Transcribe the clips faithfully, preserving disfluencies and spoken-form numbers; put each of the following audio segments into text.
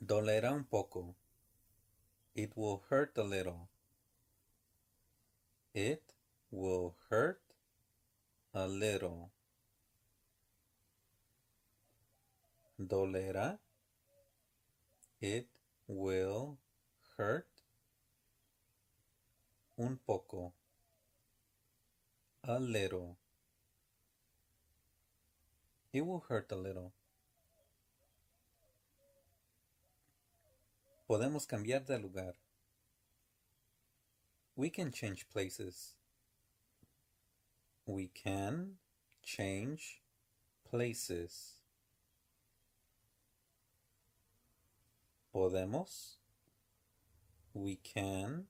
Dolerá un poco. It will hurt a little. It will hurt a little. Dolerá. It will hurt un poco. A little. It will hurt a little. Podemos cambiar de lugar. We can change places. We can change places. Podemos. We can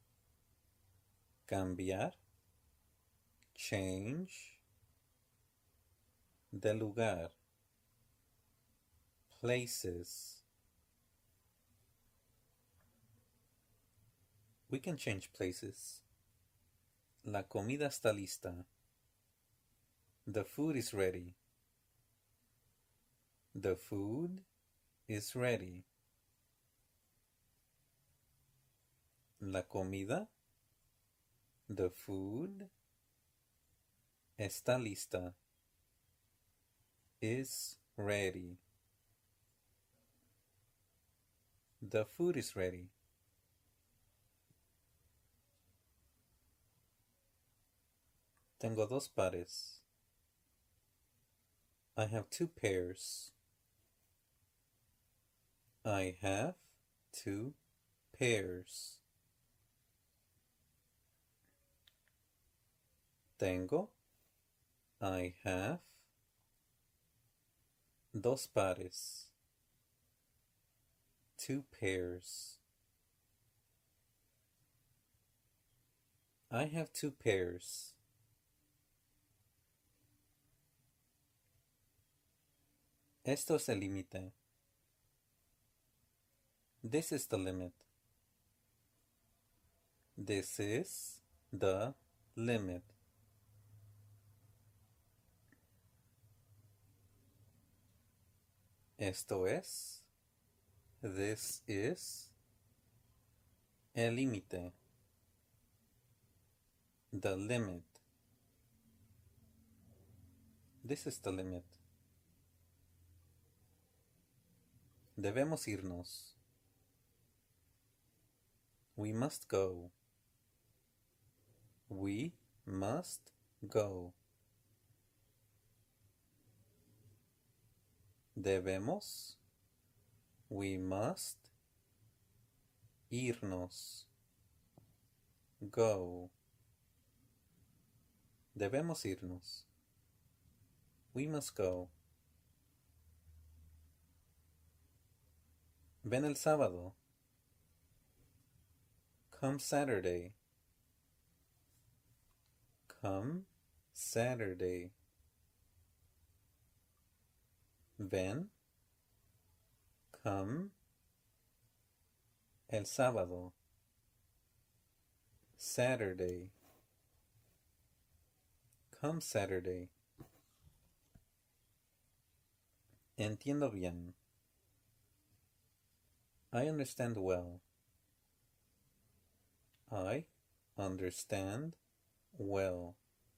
cambiar. Change de lugar. Places. We can change places. La comida está lista. The food is ready. The food is ready. La comida. The food está lista. Is ready. The food is ready. Tengo dos pares. I have two pairs. I have two pairs. Tengo. I have. Dos pares. Two pairs. I have two pairs. Esto es el límite. This is the limit. This is the limit. Esto es. This is. El límite. The limit. This is the limit. Debemos irnos. We must go. We must go. Debemos. We must. Irnos. Go. Debemos irnos. We must go. Ven el sábado. Come Saturday. Come Saturday. Ven. Come. El sábado. Saturday. Come Saturday. Entiendo bien. I understand well. I understand well.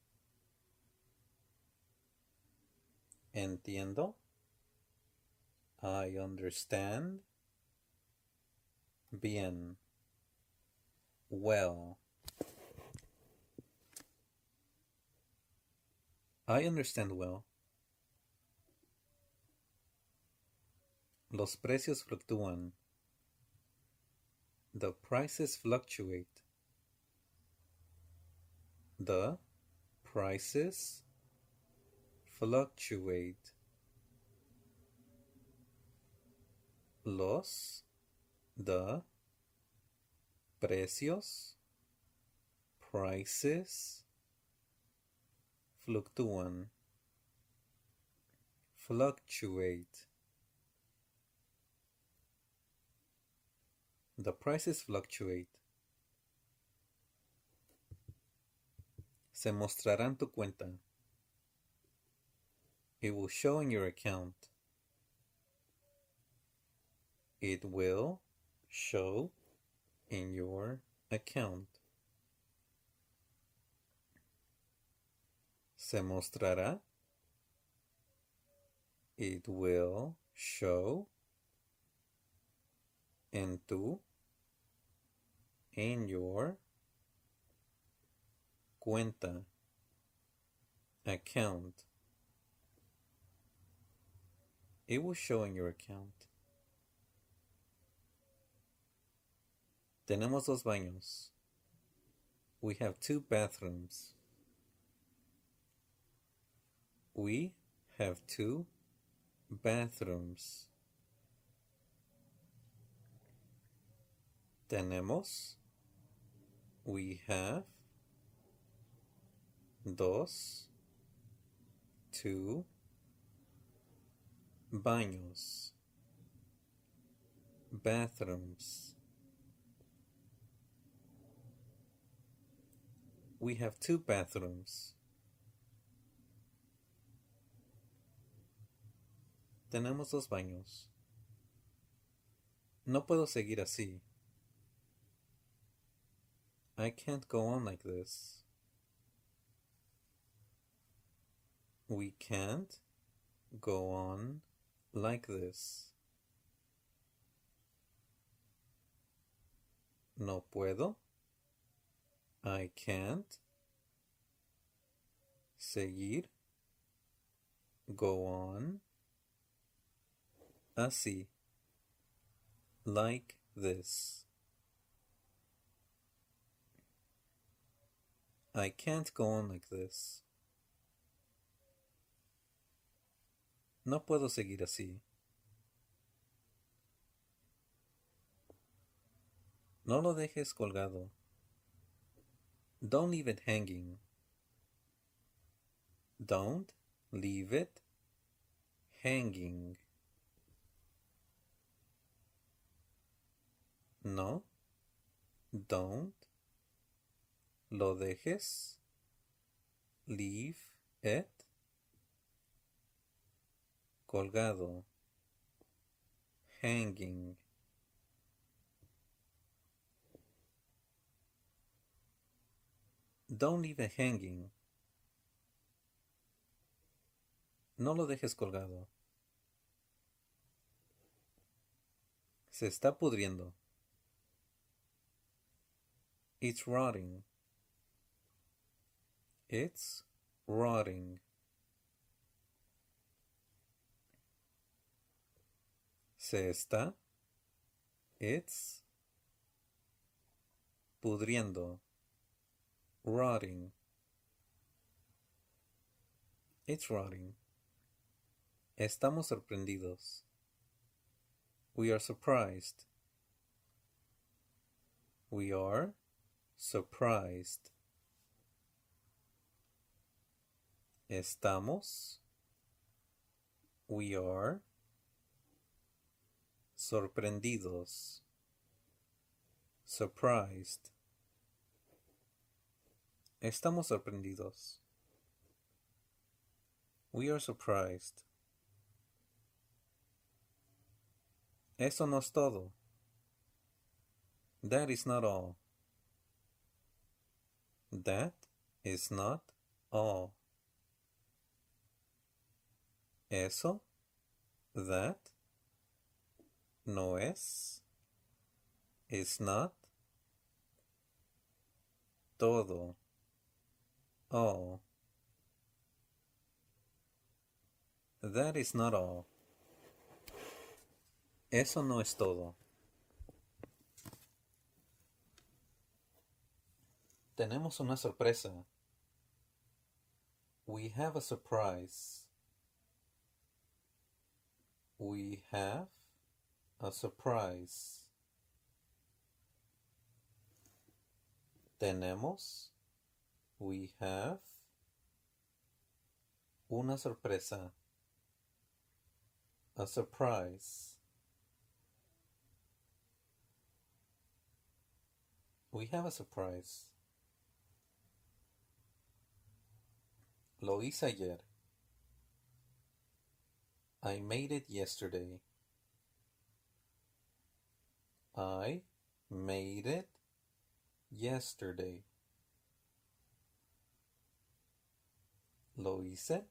Entiendo. I understand. Bien. Well. I understand well. Los precios fluctúan. The prices fluctuate. The prices fluctuate. Los, the, precios, prices, fluctúan. Fluctuate. The prices fluctuate. Se mostrará en tu cuenta. It will show in your account. It will show in your account. Se mostrará. It will show en tu, in your cuenta, account. It will show in your account. Tenemos dos baños. We have two bathrooms. We have two bathrooms. Tenemos. We have. Dos. Two. Baños. Bathrooms. We have two bathrooms. Tenemos dos baños. No puedo seguir así. I can't go on like this. We can't go on like this. No puedo. I can't seguir, go on, así, like this. I can't go on like this. No puedo seguir así. No lo dejes colgado. Don't leave it hanging. Don't leave it hanging. No, don't lo dejes. Leave it colgado. Hanging. Don't leave it hanging. No lo dejes colgado. Se está pudriendo. It's rotting. It's rotting. Se está. It's pudriendo. Rotting. It's rotting. Estamos sorprendidos. We are surprised. We are surprised. Estamos. We are sorprendidos. Surprised. Estamos sorprendidos. We are surprised. Eso no es todo. That is not all. That is not all. Eso, that, no es, is not, todo, all. That is not all. Eso no es todo. Tenemos una sorpresa. We have a surprise. We have a surprise. Tenemos. We have una sorpresa. A surprise. We have a surprise. Lo hice ayer. I made it yesterday. I made it yesterday. Lo hice.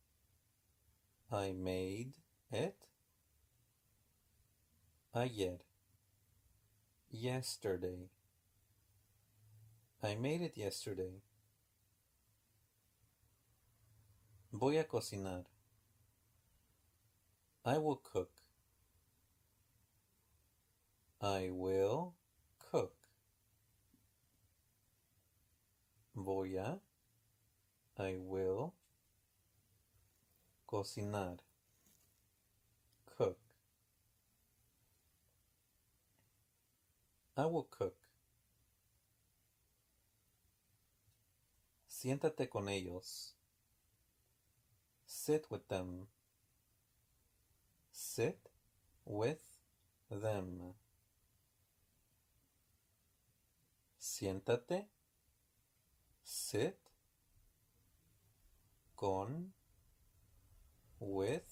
I made it ayer. Yesterday. I made it yesterday. Voy a cocinar. I will cook. I will cook. Voy a. I will. Cocinar. Cook. I will cook. Siéntate con ellos. Sit with them. Sit with them. Siéntate. Sit. Con. With.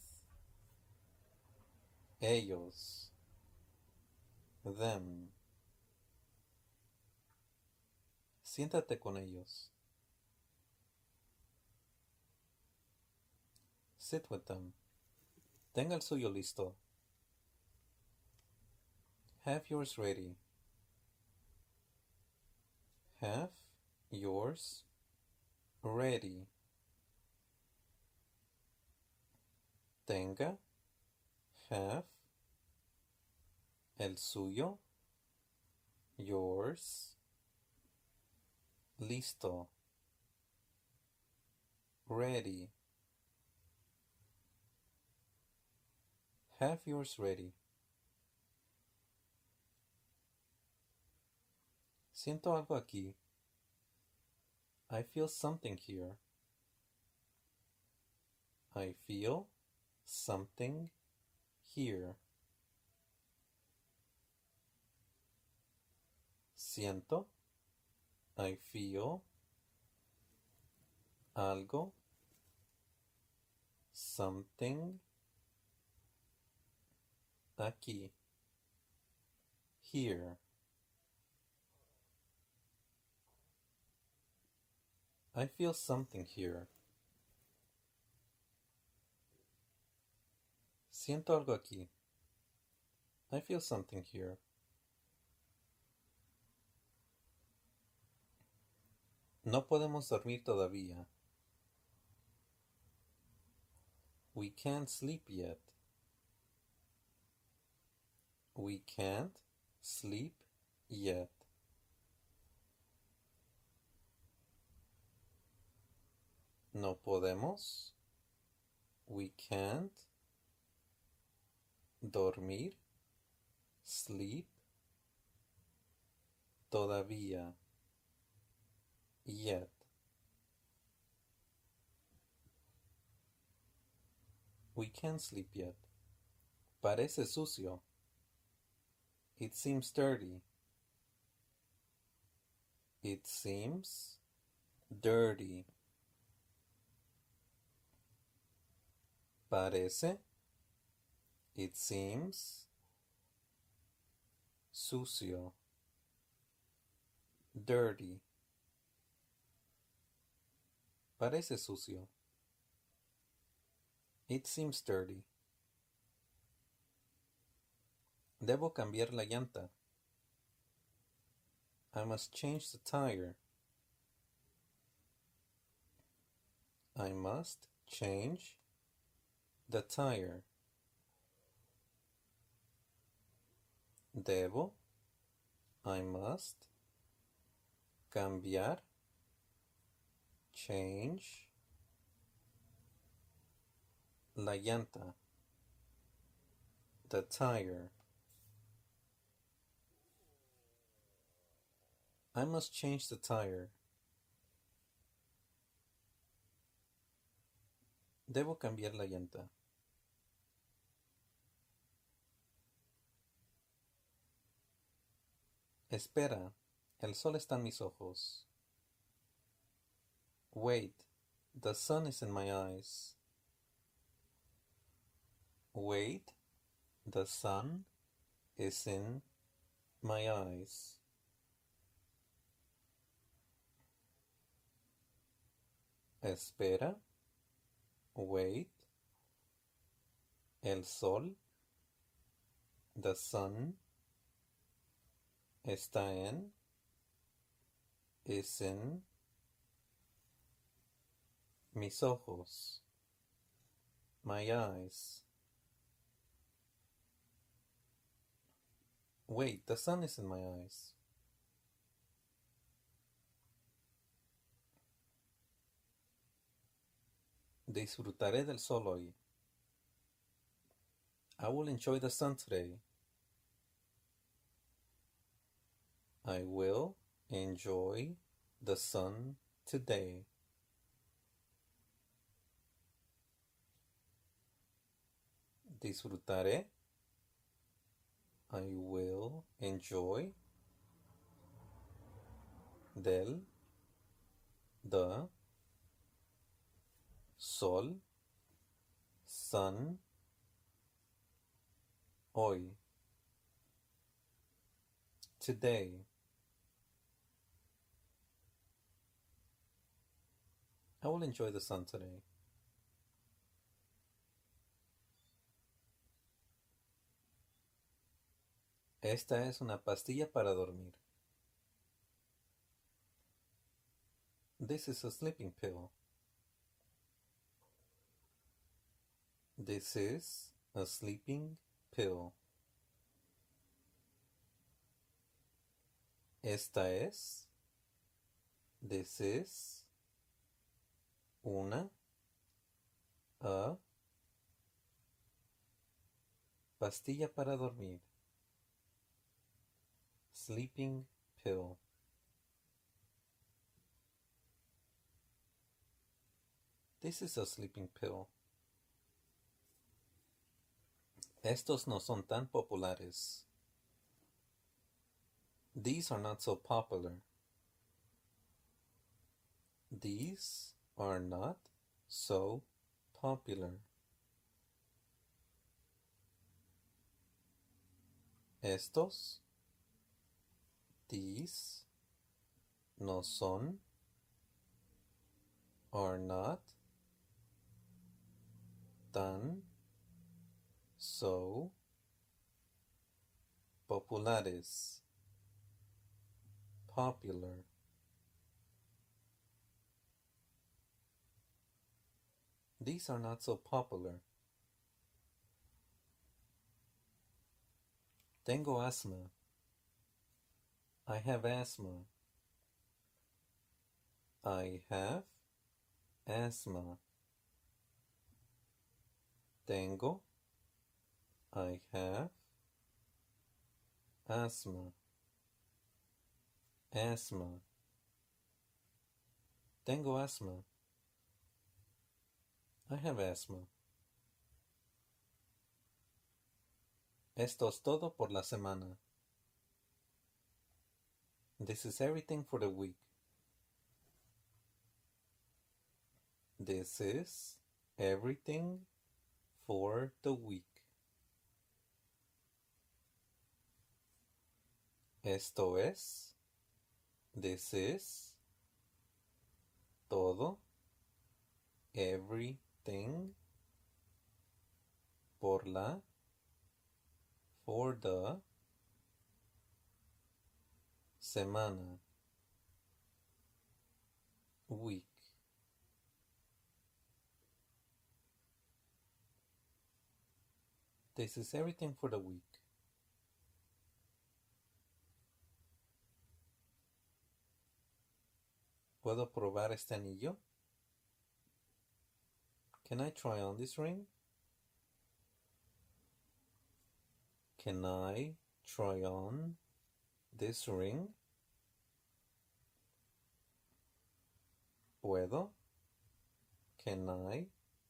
Ellos. Them. Siéntate con ellos. Sit with them. Tenga el suyo listo. Have yours ready. Have yours ready. Tenga. Have. El suyo. Yours. Listo. Ready. Have yours ready. Siento algo aquí. I feel something here. I feel something here. Siento. I feel algo. Something. Aquí. Here. I feel something here. Siento algo aquí. I feel something here. No podemos dormir todavía. We can't sleep yet. We can't sleep yet. No podemos. We can't. Dormir. Sleep. Todavía. Yet. We can't sleep yet. Parece sucio. It seems dirty. It seems dirty. Parece. It seems sucio. Dirty. Parece sucio. It seems dirty. Debo cambiar la llanta. I must change the tire. I must change the tire. Debo. I must. Cambiar. Change. La llanta. The tire. I must change the tire. Debo cambiar la llanta. Espera, el sol está en mis ojos. Wait, the sun is in my eyes. Wait, the sun is in My eyes. Espera. Wait. El sol. The sun. Está en. Es en. Mis ojos. My eyes. Wait, the sun is in my eyes. Disfrutaré del sol hoy. I will enjoy the sun today. I will enjoy the sun today. Disfrutaré. I will enjoy del, the, sol, sun, hoy, today. I will enjoy the sun today. Esta es una pastilla para dormir. This is a sleeping pill. This is a sleeping pill. Esta es. This is. Una. A. Pastilla para dormir. Sleeping pill. This is a sleeping pill. Estos no son tan populares. These are not so popular. These are not so popular. Estos. These no son, are not, tan, so, populares, popular. These are not so popular. Tengo asma. I have asthma. I have asthma. Tengo. I have asthma. Asthma. Tengo asthma. I have asthma. Esto es todo por la semana. This is everything for the week. This is everything for the week. Esto es. This is. Todo. Everything. Por la. For the. Semana. Week. This is everything for the week. ¿Puedo probar este anillo? Can I try on this ring? Can I try on this ring? ¿Puedo? Can I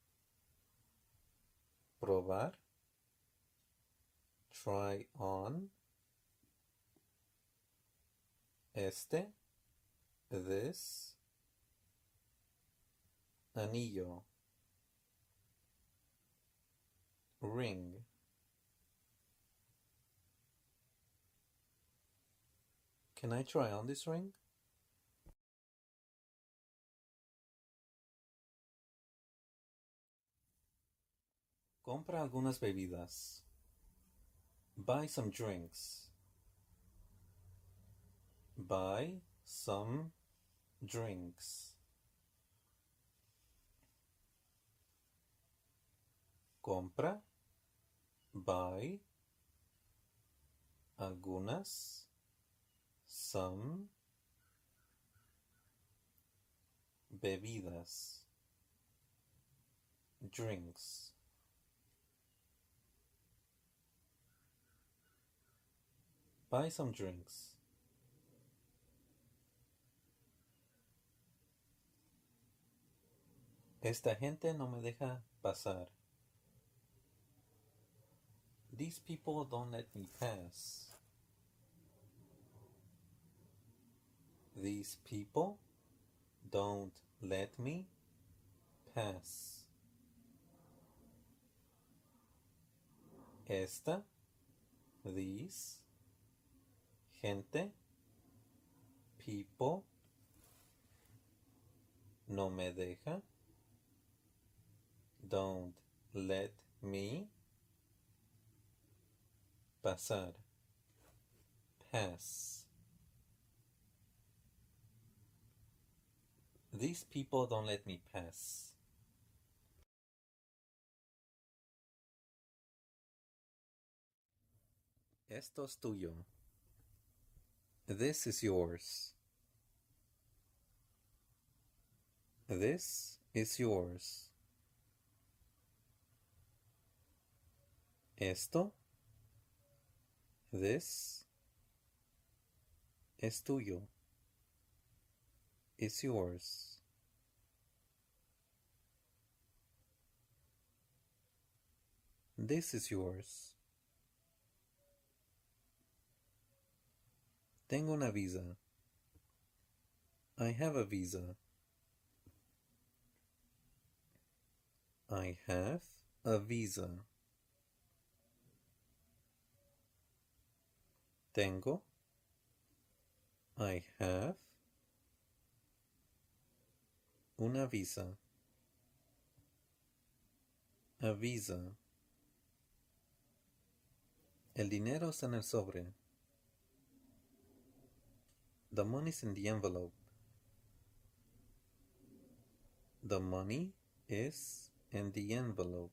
probar? Try on este, this, anillo, ring. Can I try on this ring? Compra algunas bebidas. Buy some drinks. Buy some drinks. Compra. Buy. Algunas. Some. Bebidas. Drinks. Buy some drinks. Esta gente no me deja pasar. These people don't let me pass. These people don't let me pass. Esta, these, gente, people, no me deja, don't let me pasar, pass. These people don't let me pass. Esto es tuyo. This is yours. This is yours. Esto, this, es tuyo. It's yours. This is yours. Tengo una visa. I have a visa. I have a visa. Tengo. I have una visa. A visa. El dinero está en el sobre. The money's in the envelope. The money is in the envelope.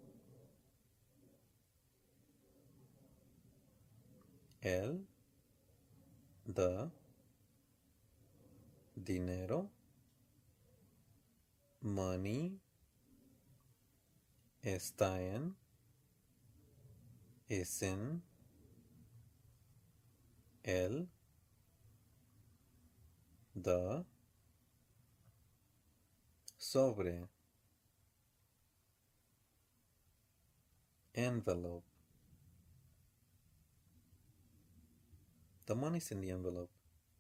El, the, dinero, money, está en, es en, el, the, sobre, envelope. The money's in the envelope.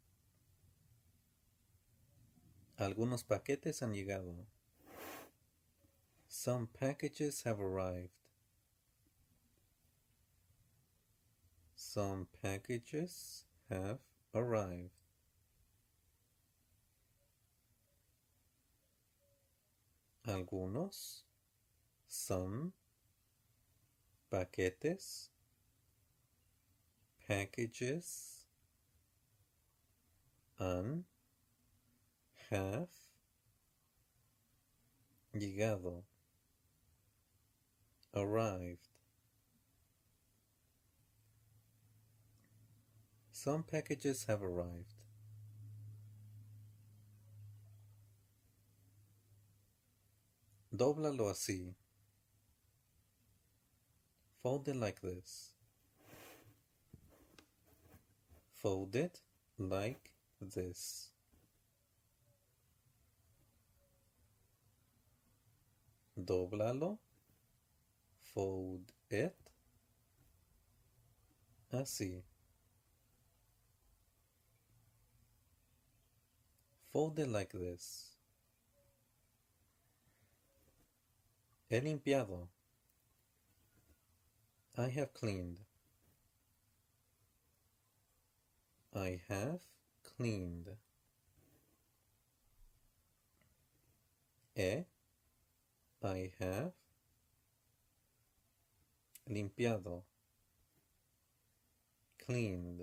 Algunos paquetes han llegado. Some packages have arrived. Some packages have arrived. Algunos, some, paquetes, packages, han, have, llegado, arrived. Some packages have arrived. Dóblalo así. Fold it like this. Fold it like this. Dóblalo. Fold it. Así. Fold it like this. He limpiado. I have cleaned. I have cleaned. E. I have limpiado. Cleaned.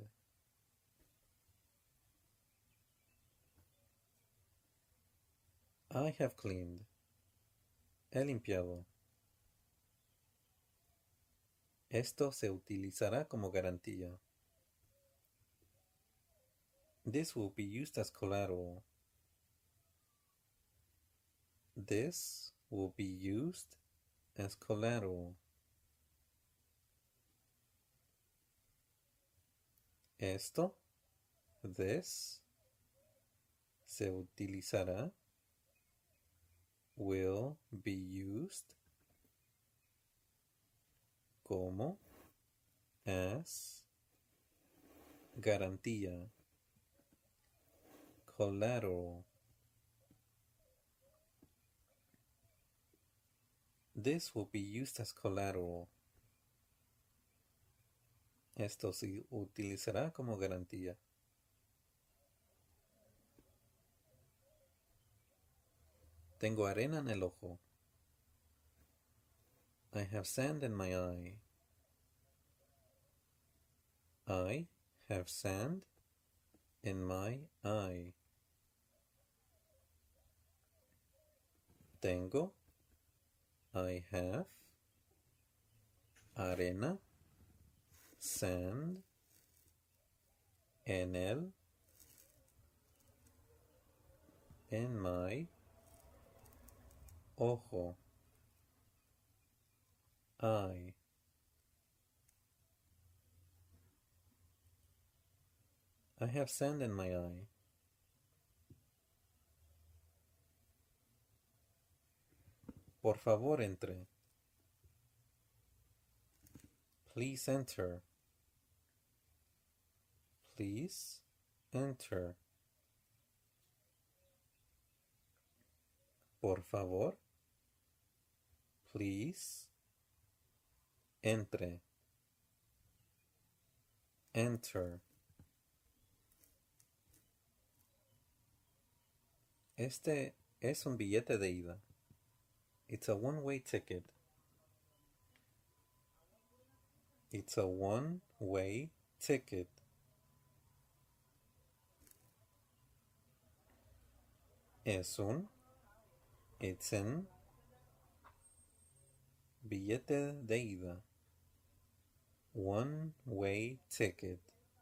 I have cleaned. He limpiado. Esto se utilizará como garantía. This will be used as collateral. This will be used as collateral. Esto, this, se utilizará, will be used, como, as, garantía, collateral. This will be used as collateral. Esto se utilizará como garantía. Tengo arena en el ojo. I have sand in my eye. I have sand in my eye. Tengo, I have, arena, sand, en el, en my, ojo, eye. I have sand in my eye. Por favor, entre. Please enter. Please enter. Por favor. Please. Entre. Enter. Este es un billete de ida. It's a one-way ticket. It's a one-way ticket. Es un, it's an, billete de ida. One-way ticket.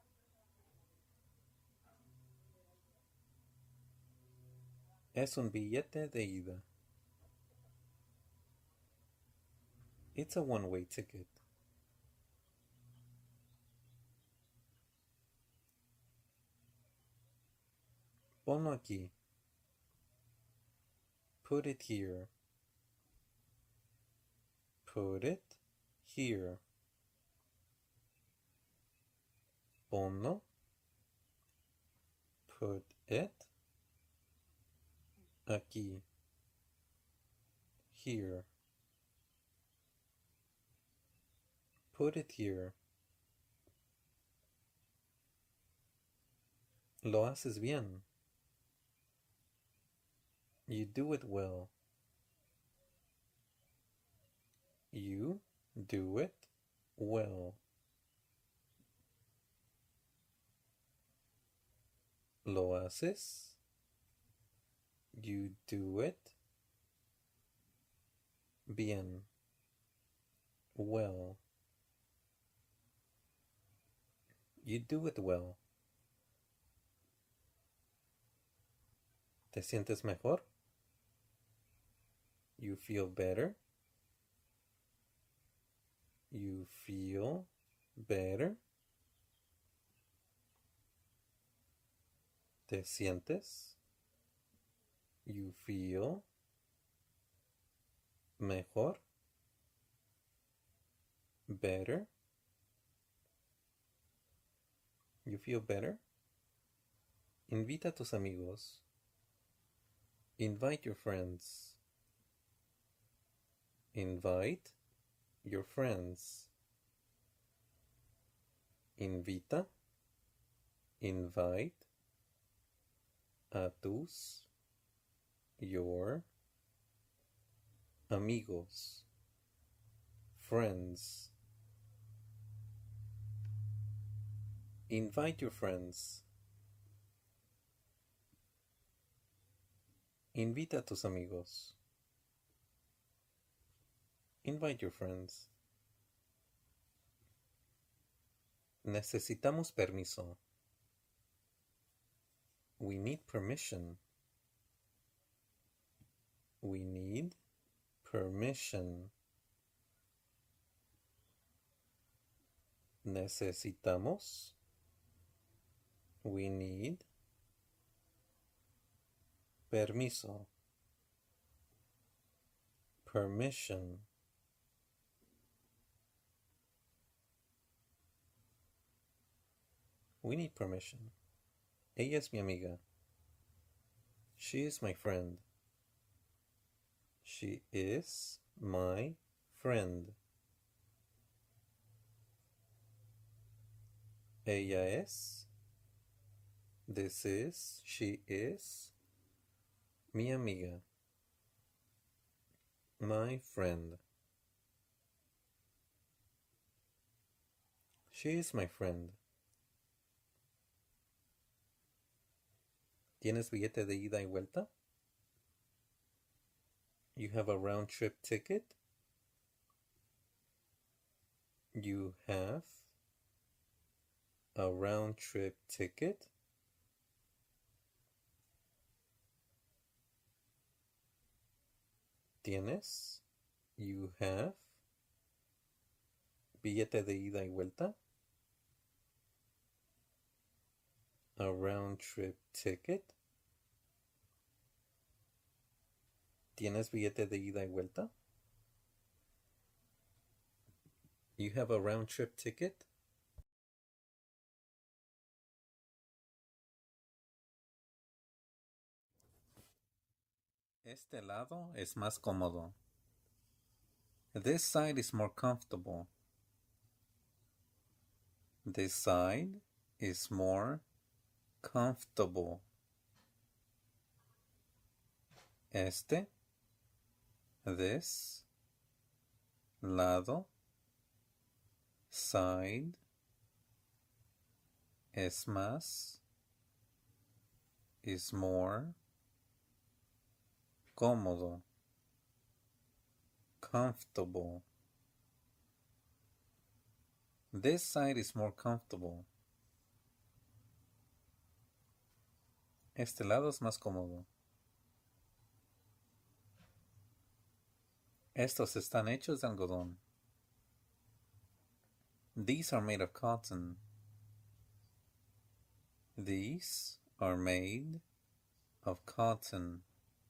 Es un billete de ida. It's a one-way ticket. Ponlo aquí. Put it here. Put it here. Ponlo. Put it aquí. Here. Put it here. Lo haces bien. You do it well. You do it well. Lo haces. You do it bien. Well. You do it well. ¿Te sientes mejor? You feel better. You feel better. ¿Te sientes? You feel mejor. Better. You feel better. Invita a tus amigos. Invite your friends. Invite your friends. Invita. Invite a tus, your, amigos, friends. Invite your friends. Invita a tus amigos. Invite your friends. Necesitamos permiso. We need permission. We need permission. Necesitamos. We need permiso. Permission. We need permission. Ella es mi amiga. She is my friend. She is my friend. Ella es. This is, she is, mi amiga. My friend. She is my friend. ¿Tienes billete de ida y vuelta? You have a round trip ticket? You have a round trip ticket? ¿Tienes? You have billete de ida y vuelta? A round trip ticket? ¿Tienes billete de ida y vuelta? You have a round trip ticket? Este lado es más cómodo. This side is more comfortable. This side is more comfortable. Este, this, lado, side, es más, is more, cómodo, comfortable. This side is more comfortable. Este lado es más cómodo. Estos están hechos de algodón. These are made of cotton. These are made of cotton.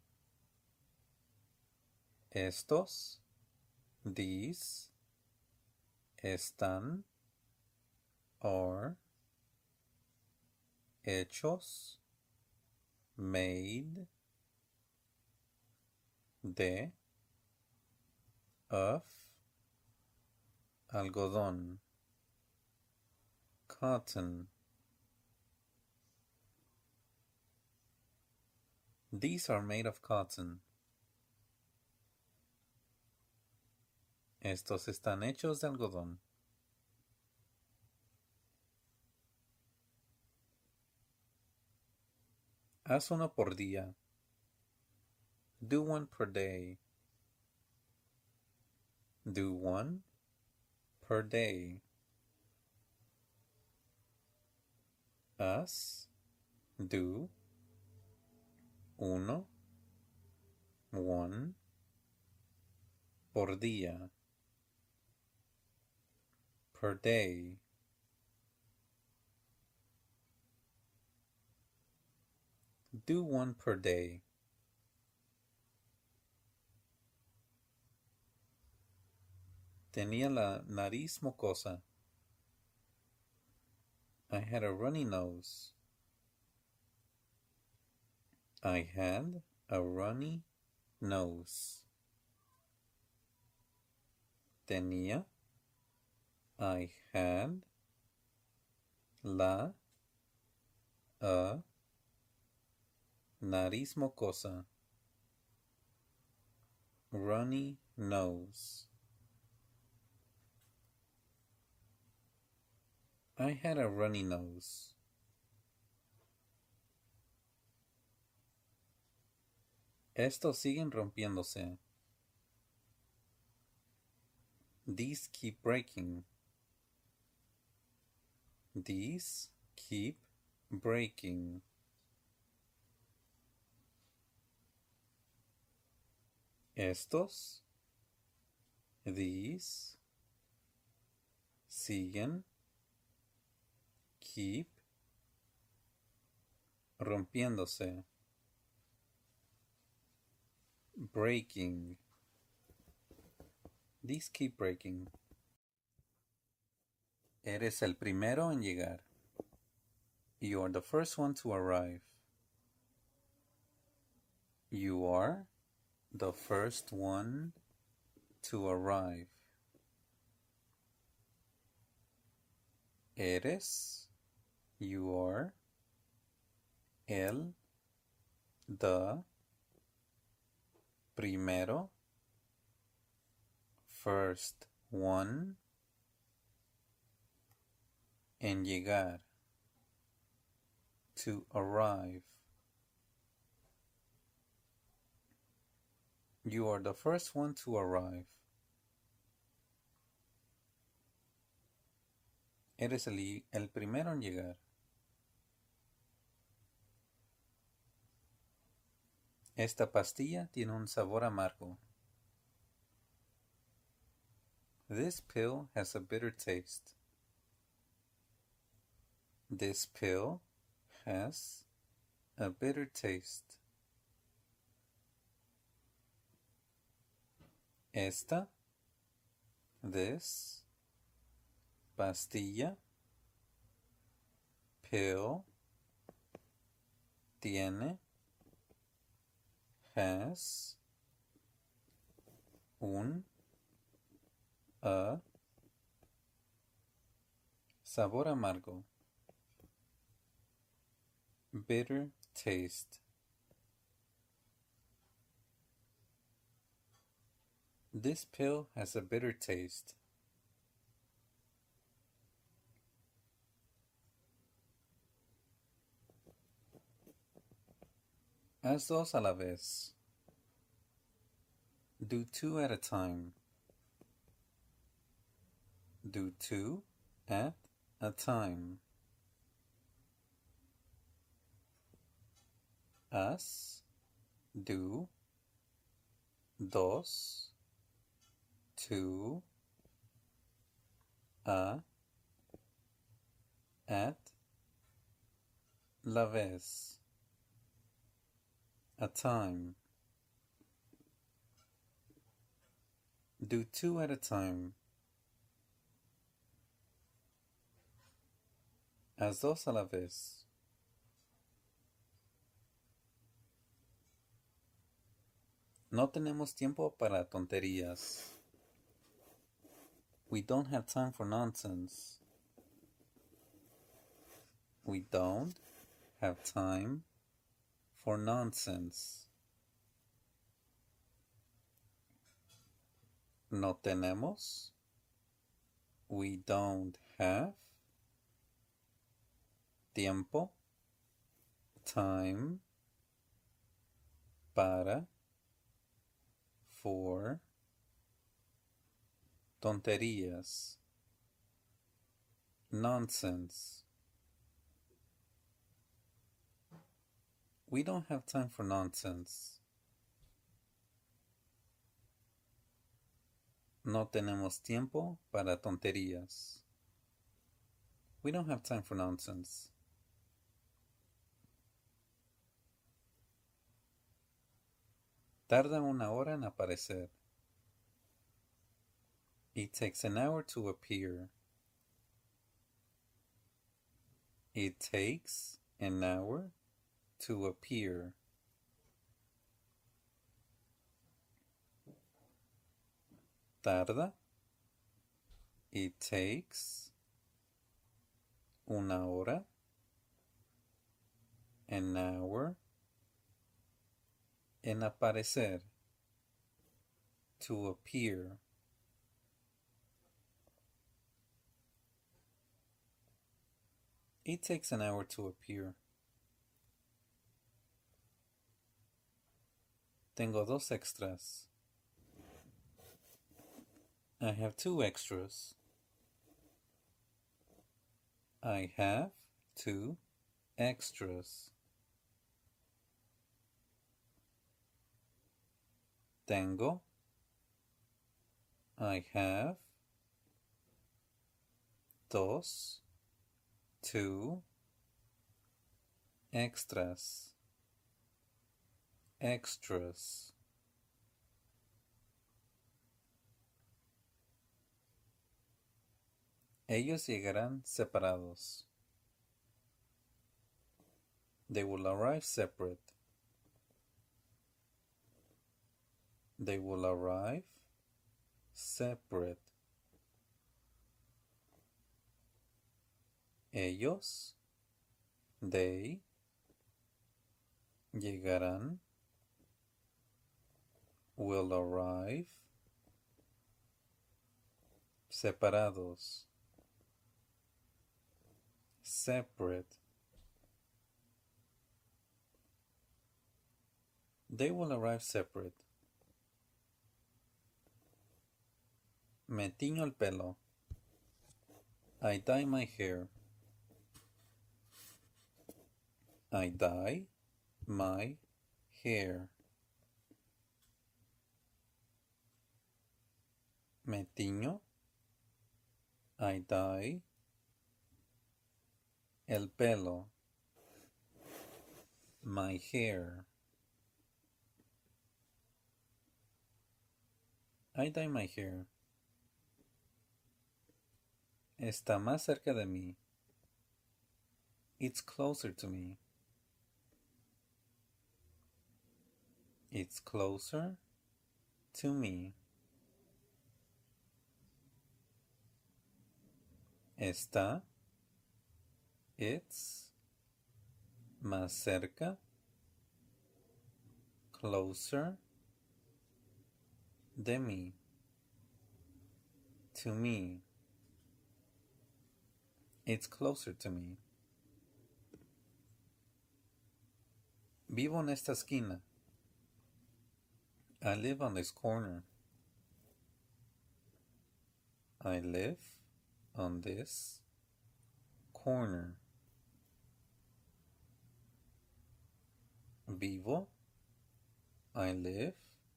Estos, these, están, are, hechos, made, de, of, algodón, cotton. These are made of cotton. Estos están hechos de algodón. Haz uno por día. Do one per day. Do one per day. Haz, do, uno, one, por día. Per day. Do one per day. Tenía la nariz mocosa. I had a runny nose. I had a runny nose. Tenía. I had. La. A. Nariz mocosa. Runny nose. I had a runny nose. Estos siguen rompiéndose. These keep breaking. These keep breaking. Estos, these, siguen, keep, rompiéndose, breaking. These keep breaking. Eres el primero en llegar. You are the first one to arrive. You are the first one to arrive. Eres, you are, el, the, primero, first one, en llegar, to arrive. You are the first one to arrive. Eres el, el primero en llegar. Esta pastilla tiene un sabor amargo. This pill has a bitter taste. This pill has a bitter taste. Esta, this, pastilla, pill, tiene, has, un, a, sabor amargo, bitter taste. This pill has a bitter taste. Haz dos a la vez. Do two at a time. Do two at a time. Haz, do, dos, two, a, at, la vez, a time. Do two at a time. Haz dos a la vez. No tenemos tiempo para tonterías. We don't have time for nonsense. We don't have time for nonsense. No tenemos. We don't have tiempo, time, para, for, tonterías, nonsense. We don't have time for nonsense. No tenemos tiempo para tonterías. We don't have time for nonsense. Tarda una hora en aparecer. It takes an hour to appear. It takes an hour to appear. Tarda. It takes una hora an hour, en aparecer, to appear. It takes an hour to appear. Tengo dos extras. I have two extras. I have two extras. Tengo. I have. Dos. Two. Extras. Extras. Ellos llegarán separados. They will arrive separate. They will arrive separate. Ellos, they, llegarán, will arrive, separados, separate. They will arrive separate. Me tiño el pelo. I dye my hair. I dye my hair. Me tiño. I dye el pelo. My hair. I dye my hair. Está más cerca de mí. It's closer to me. It's closer to me. Está. It's. Más cerca. Closer. De mí. To me. It's closer to me. Vivo en esta esquina. I live on this corner. I live on this corner. Vivo. I live.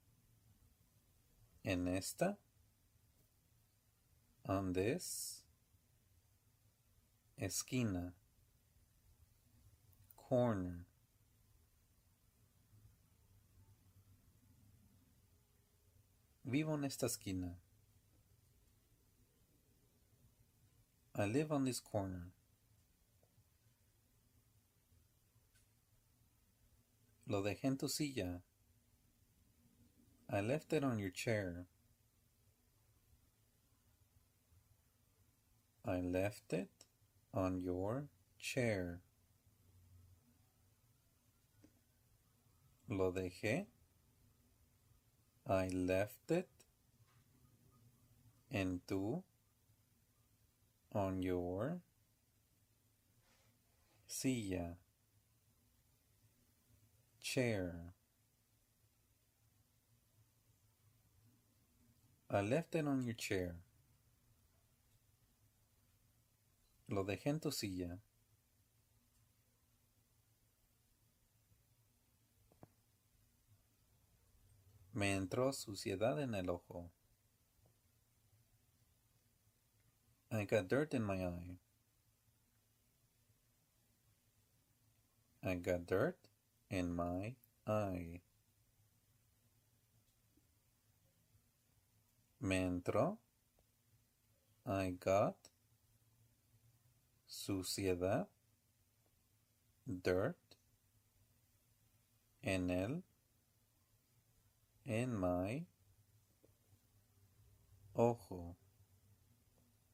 En esta. On this. Esquina. Corner. Vivo en esta esquina. I live on this corner. Lo dejé en tu silla. I left it on your chair. I left it on your chair. Lo dejé. I left it. En tu. On your. Silla. Chair. I left it on your chair. Lo dejé en tu silla. Me entró suciedad en el ojo. I got dirt in my eye. I got dirt in my eye. Me entró. I got suciedad, dirt, en el, en my, ojo,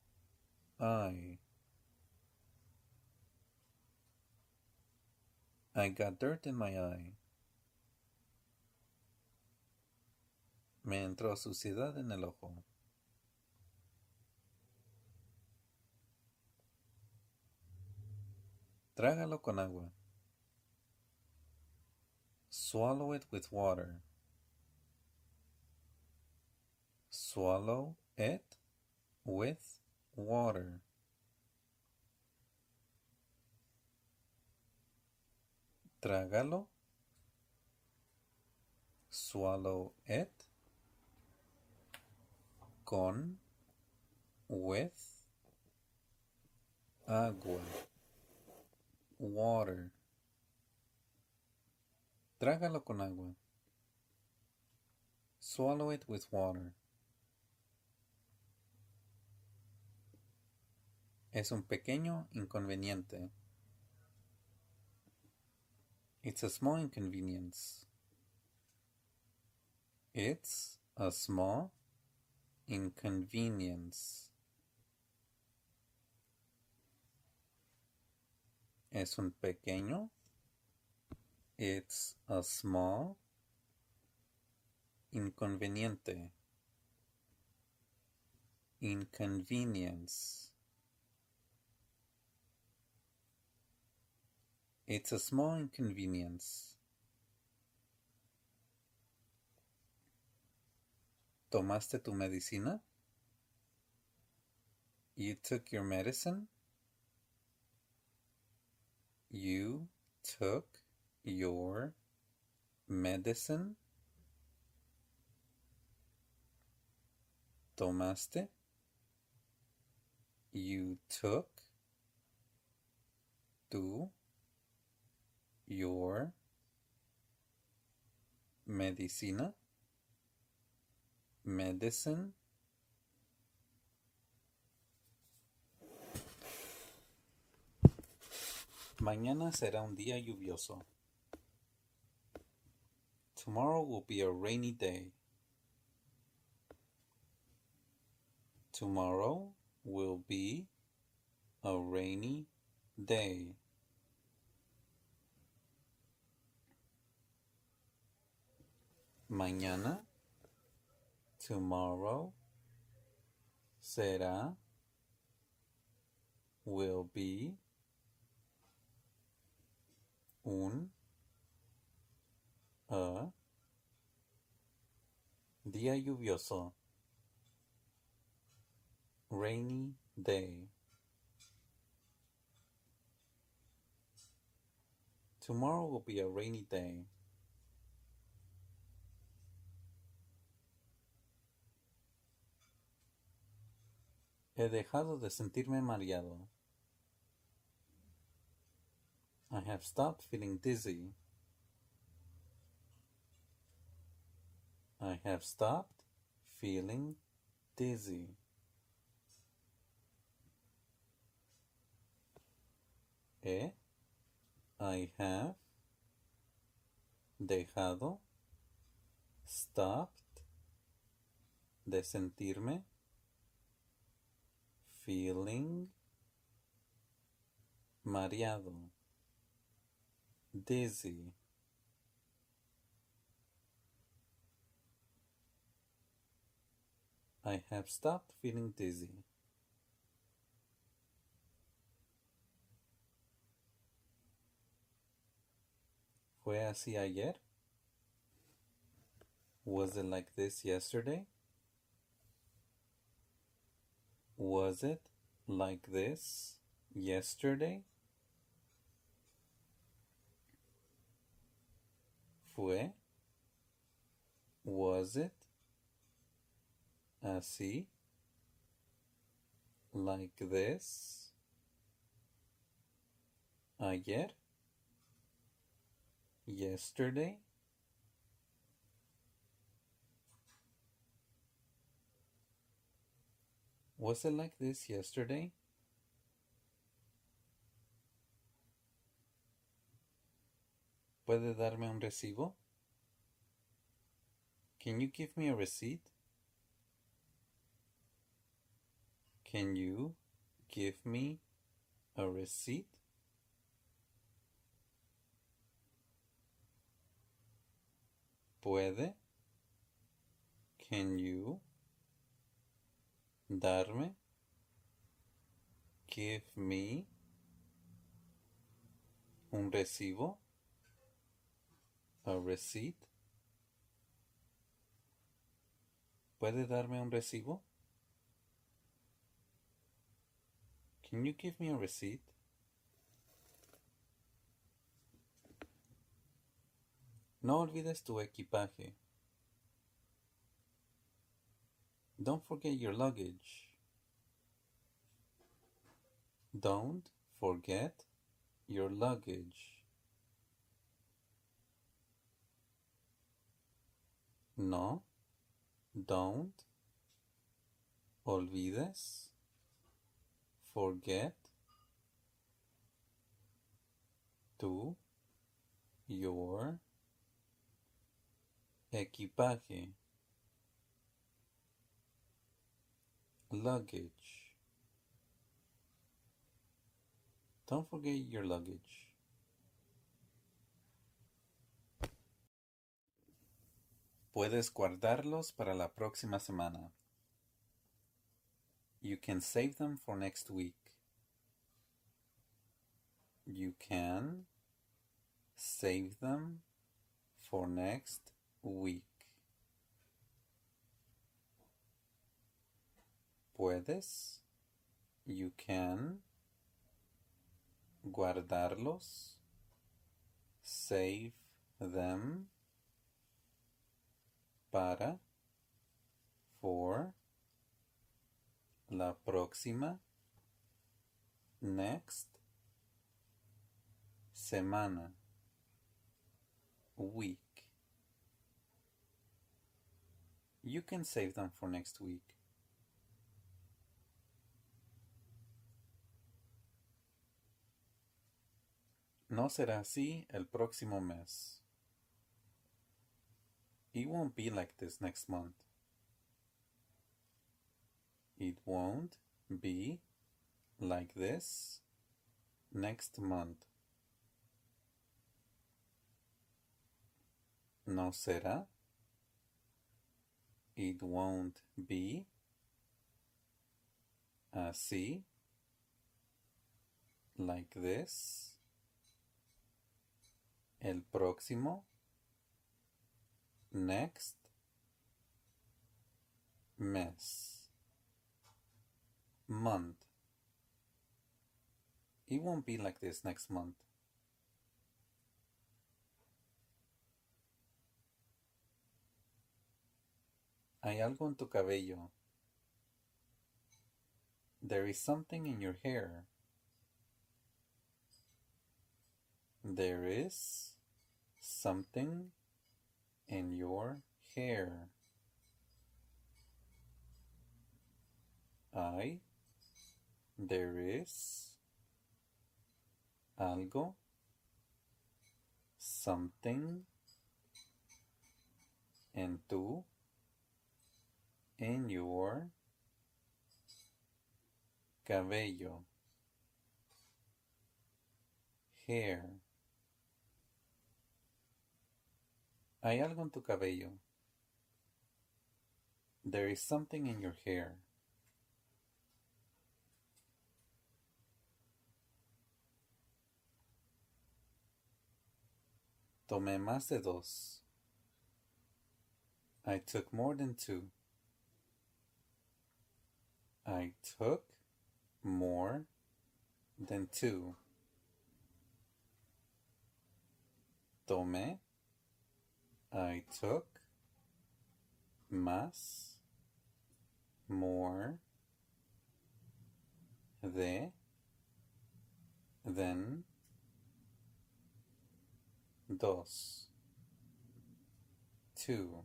eye. I got dirt in my eye. Me entró suciedad en el ojo. Trágalo con agua. Swallow it with water. Swallow it with water. Trágalo. Swallow it. Con. With. Agua. Water. Trágalo con agua. Swallow it with water. Es un pequeño inconveniente. It's a small inconvenience. It's a small inconvenience. Es un pequeño. It's a small inconveniente. Inconvenience. It's a small inconvenience. ¿Tomaste tu medicina? You took your medicine? You took your medicine? ¿Tomaste? You took tu your medicina? Medicine? Mañana será un día lluvioso. Tomorrow will be a rainy day. Tomorrow will be a rainy day. Mañana, tomorrow, será, will be, un, a, día lluvioso, rainy day. Tomorrow will be a rainy day. He dejado de sentirme mareado. I have stopped feeling dizzy. I have stopped feeling dizzy. He, I have, dejado, stopped, de sentirme, feeling, mareado, dizzy. I have stopped feeling dizzy. ¿Fue así ayer? Was it like this yesterday? Was it like this yesterday? Fue. Was it así? Like this? Ayer? Yesterday? Was it like this yesterday? ¿Puede darme un recibo? Can you give me a receipt? Can you give me a receipt? ¿Puede? Can you? Darme? Give me? Un recibo? A receipt? ¿Puede darme un recibo? Can you give me a receipt? No olvides tu equipaje. Don't forget your luggage. Don't forget your luggage. No, don't olvides, forget, tu, your, equipaje, luggage. Don't forget your luggage. Puedes guardarlos para la próxima semana. You can save them for next week. You can save them for next week. Puedes, you can, guardarlos, save them, para, for, la próxima, next, semana, week. You can save them for next week. No será así el próximo mes. It won't be like this next month. It won't be like this next month. No será. It won't be así, like this, el próximo, next, mes, month. It won't be like this next month. Hay algo en tu cabello. There is something in your hair. There is something in your hair. Hay, there is, algo, something, en tu, in your, cabello, hair. Hay algo en tu cabello. There is something in your hair. Tomé más de dos. I took more than two. I took more than two. Tomé. I took más, more, de, than, dos, two.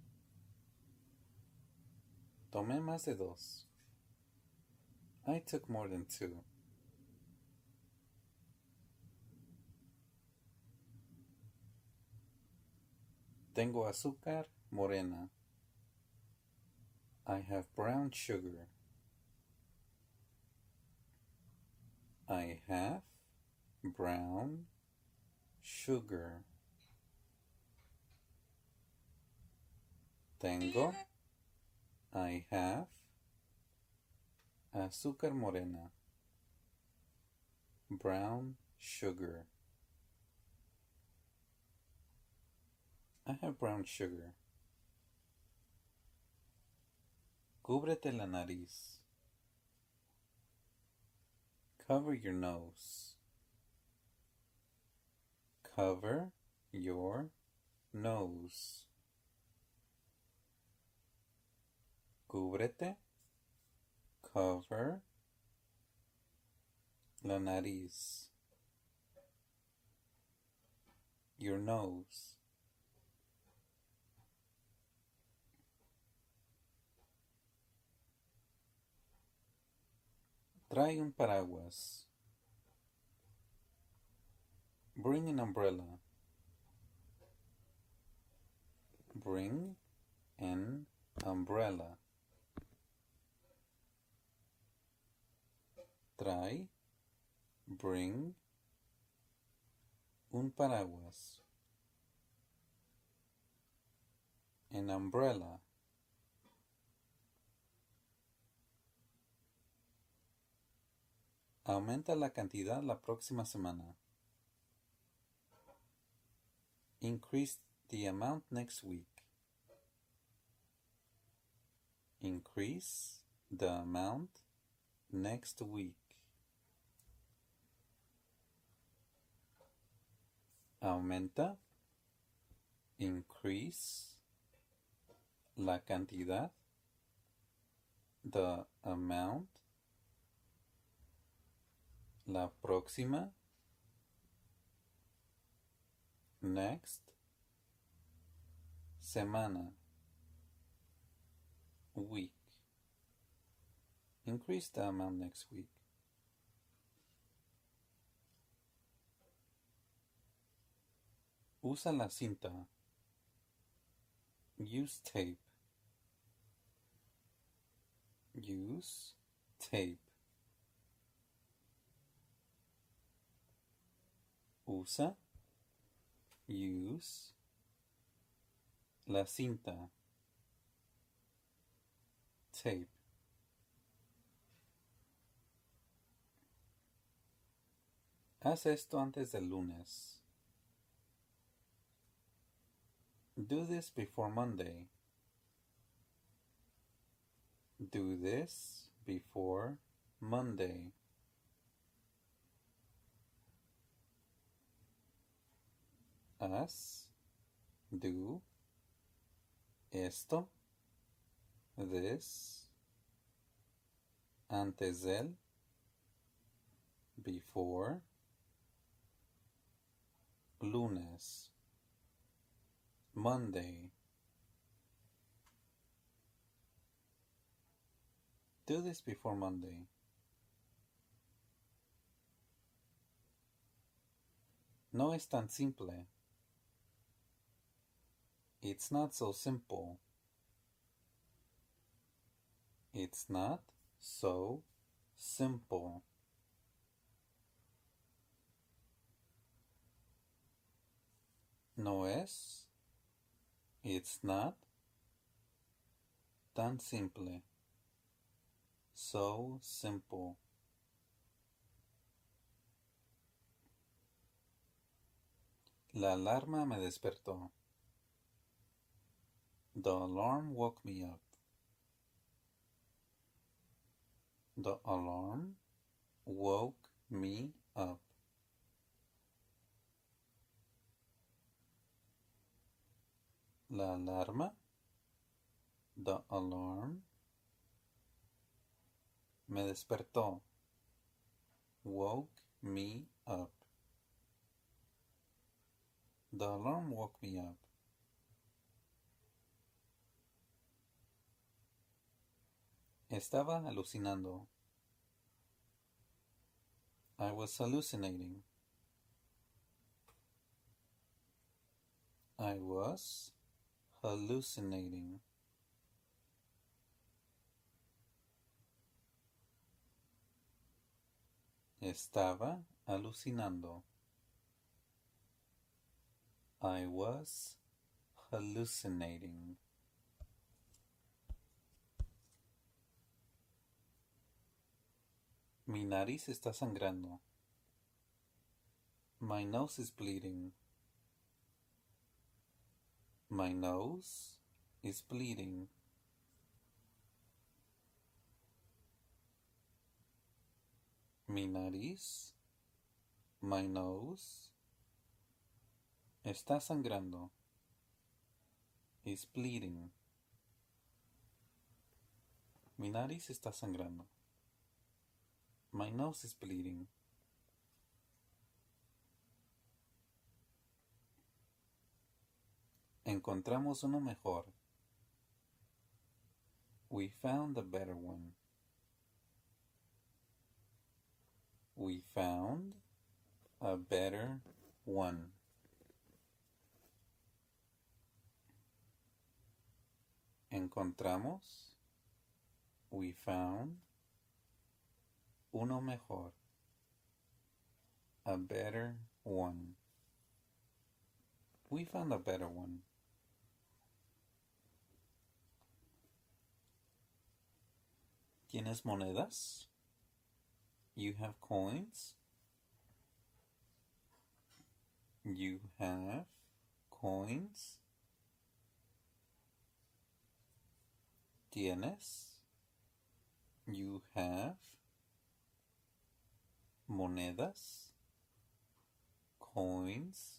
Tomé más de dos. I took more than two. Tengo azúcar morena. I have brown sugar. I have brown sugar. Tengo. I have. Azúcar morena. Brown sugar. I have brown sugar. Cúbrete la nariz. Cover your nose. Cover your nose. Cúbrete. Cover la nariz. Your nose. Trae un paraguas. Bring an umbrella. Bring an umbrella. Trae, bring, un paraguas. An umbrella. Aumenta la cantidad la próxima semana. Increase the amount next week. Increase the amount next week. Aumenta. Increase. La cantidad. The amount. La próxima. Next. Semana. Week. Increase the amount next week. Usa la cinta. Use tape. Use tape. Usa. Use. La cinta. Tape. Haz esto antes del lunes. Do this before Monday. Do this before Monday. Haz. Do. Esto. This. Antes del. Before. Lunes. Monday. Do this before Monday. No es tan simple. It's not so simple. It's not so simple. No es. It's not tan simple. So simple. La alarma me despertó. The alarm woke me up. The alarm woke me up. La alarma. The alarm. Me despertó. Woke me up. The alarm woke me up. Estaba alucinando. I was hallucinating. I was hallucinating. Estaba alucinando. I was hallucinating. Mi nariz está sangrando. My nose is bleeding. My nose is bleeding. Mi nariz, my nose, está sangrando. Is bleeding. Mi nariz está sangrando. My nose is bleeding. Encontramos uno mejor. We found a better one. We found a better one. Encontramos. We found uno mejor. A better one. We found a better one. ¿Tienes monedas? You have coins? You have coins? ¿Tienes? You have monedas? Coins?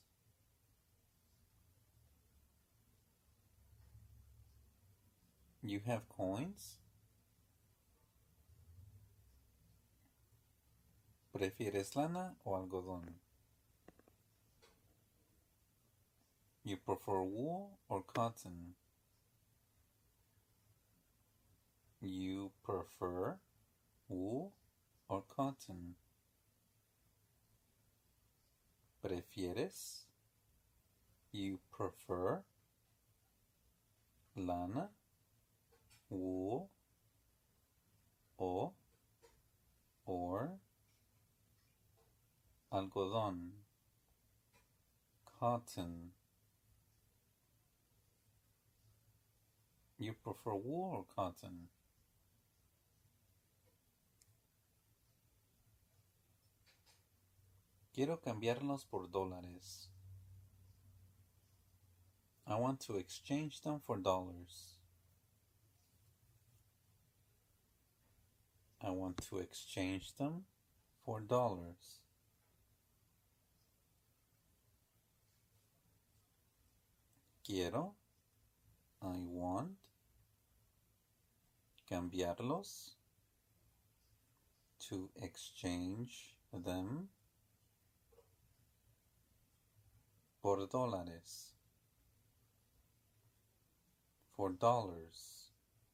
You have coins? ¿Prefieres lana o algodón? You prefer wool or cotton? You prefer wool or cotton? ¿Prefieres? You prefer lana, wool, o, or, algodón, cotton. You prefer wool or cotton? Quiero cambiarlos por dólares. I want to exchange them for dollars. I want to exchange them for dollars. Quiero, I want, cambiarlos, to exchange them, por dólares, for dollars.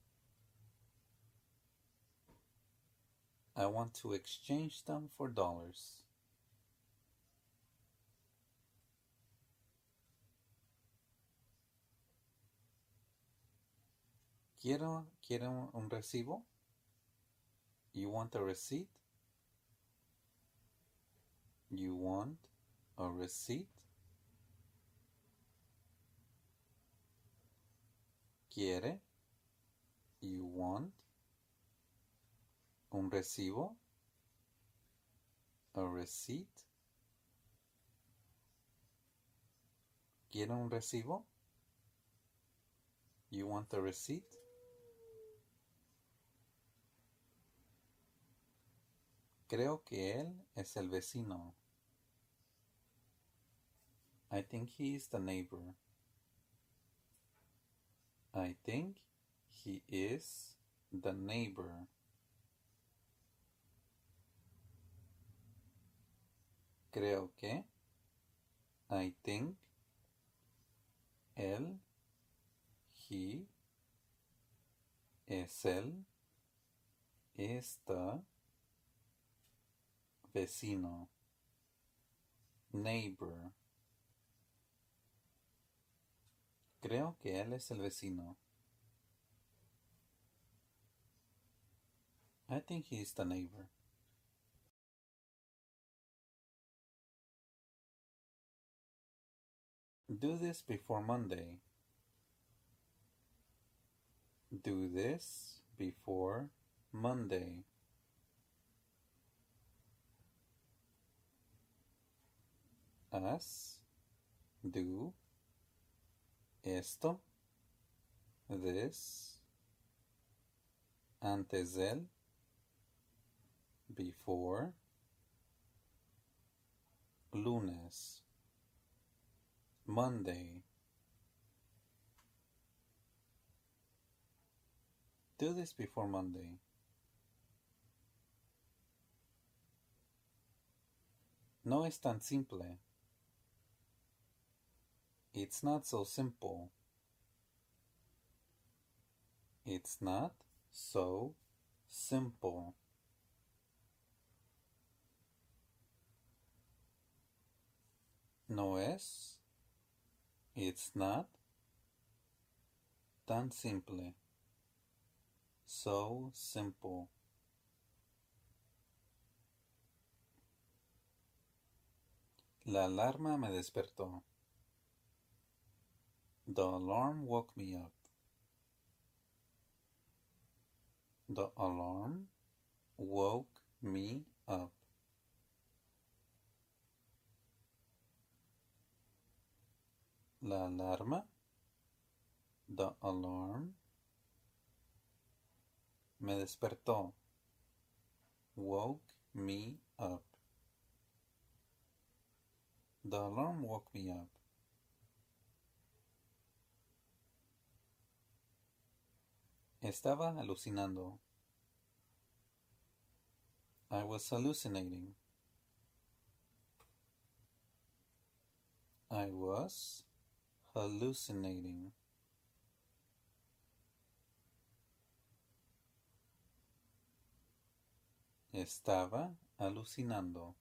I want to exchange them for dollars. Quiero, quiero un recibo. You want a receipt? You want a receipt? Quiere? You want un recibo? A receipt? ¿Quiere un recibo? You want a receipt? Creo que él es el vecino. I think he is the neighbor. I think he is the neighbor. Creo que. I think. Él. He. Es el. Esta. Vecino. Neighbor. Creo que él es el vecino. I think he is the neighbor. Do this before Monday. Do this before Monday. Haz, do, esto, this, antes del, before, lunes, Monday. Do this before Monday. No es tan simple. It's not so simple. It's not so simple. No es. It's not tan simple. So simple. La alarma me despertó. The alarm woke me up. The alarm woke me up. La alarma, the alarm, me despertó. Woke me up. The alarm woke me up. Estaba alucinando. I was hallucinating. I was hallucinating. Estaba alucinando.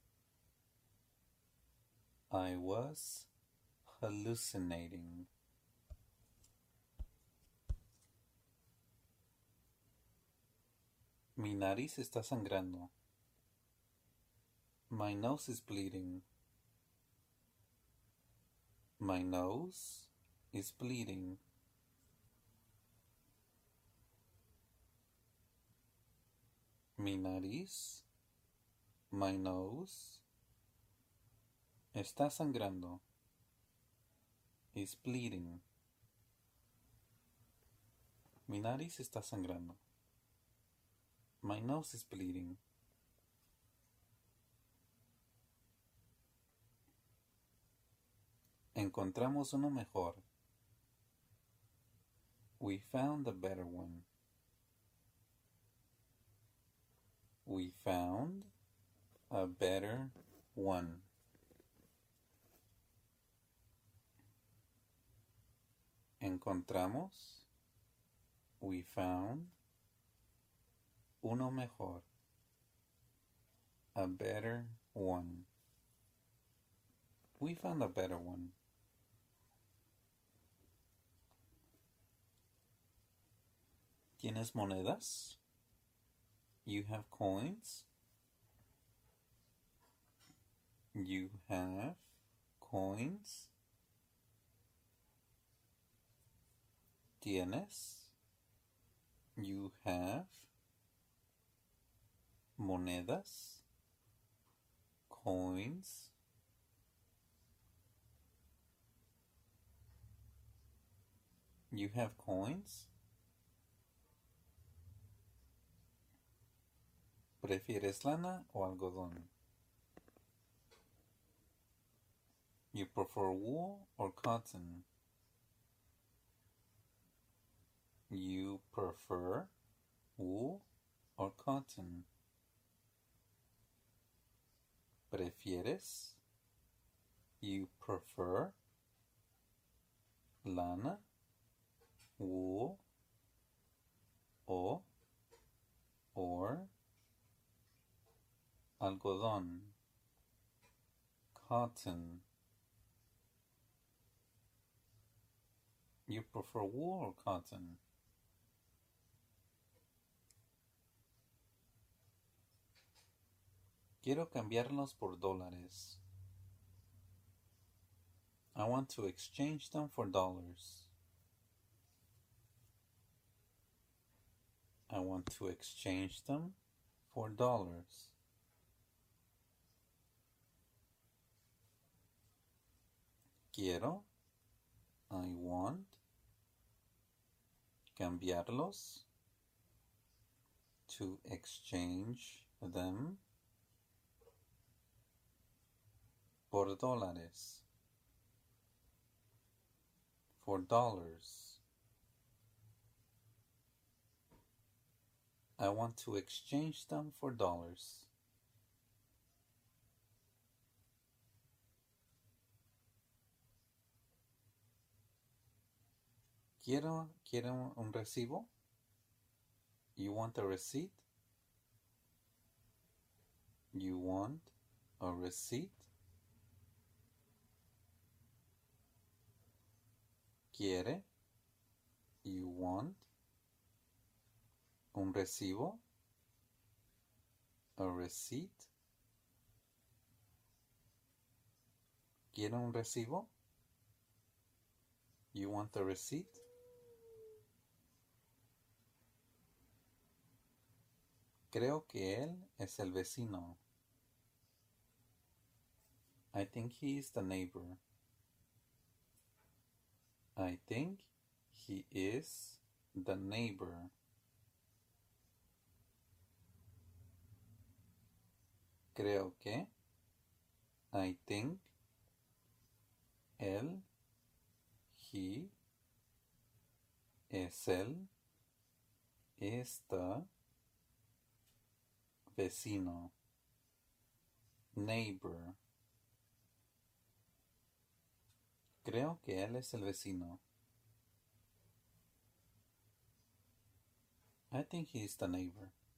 I was hallucinating. Mi nariz está sangrando. My nose is bleeding. My nose is bleeding. Mi nariz, my nose, está sangrando. Is bleeding. Mi nariz está sangrando. My nose is bleeding. Encontramos uno mejor. We found a better one. We found a better one. Encontramos. We found. Uno mejor. A better one. We found a better one. ¿Tienes monedas? You have coins? You have coins? ¿Tienes? You have monedas? Coins? You have coins? ¿Prefieres lana o algodón? You prefer wool or cotton? You prefer wool or cotton? ¿Prefieres? You prefer lana, wool, o, or, algodón, cotton. You prefer wool or cotton? Quiero cambiarlos por dólares. I want to exchange them for dollars. I want to exchange them for dollars. Quiero. I want. Cambiarlos. To exchange them. Por dólares. For dollars. I want to exchange them for dollars. Quiero, quiero un recibo. You want a receipt? You want a receipt? Quiere. You want un recibo? A receipt? ¿Quiere un recibo? You want a receipt? Creo que él es el vecino. I think he is the neighbor. I think he is the neighbor. Creo que. I think. Él. He. Es él. Esta. Vecino. Neighbor. Creo que él es el vecino. I think he is the neighbor.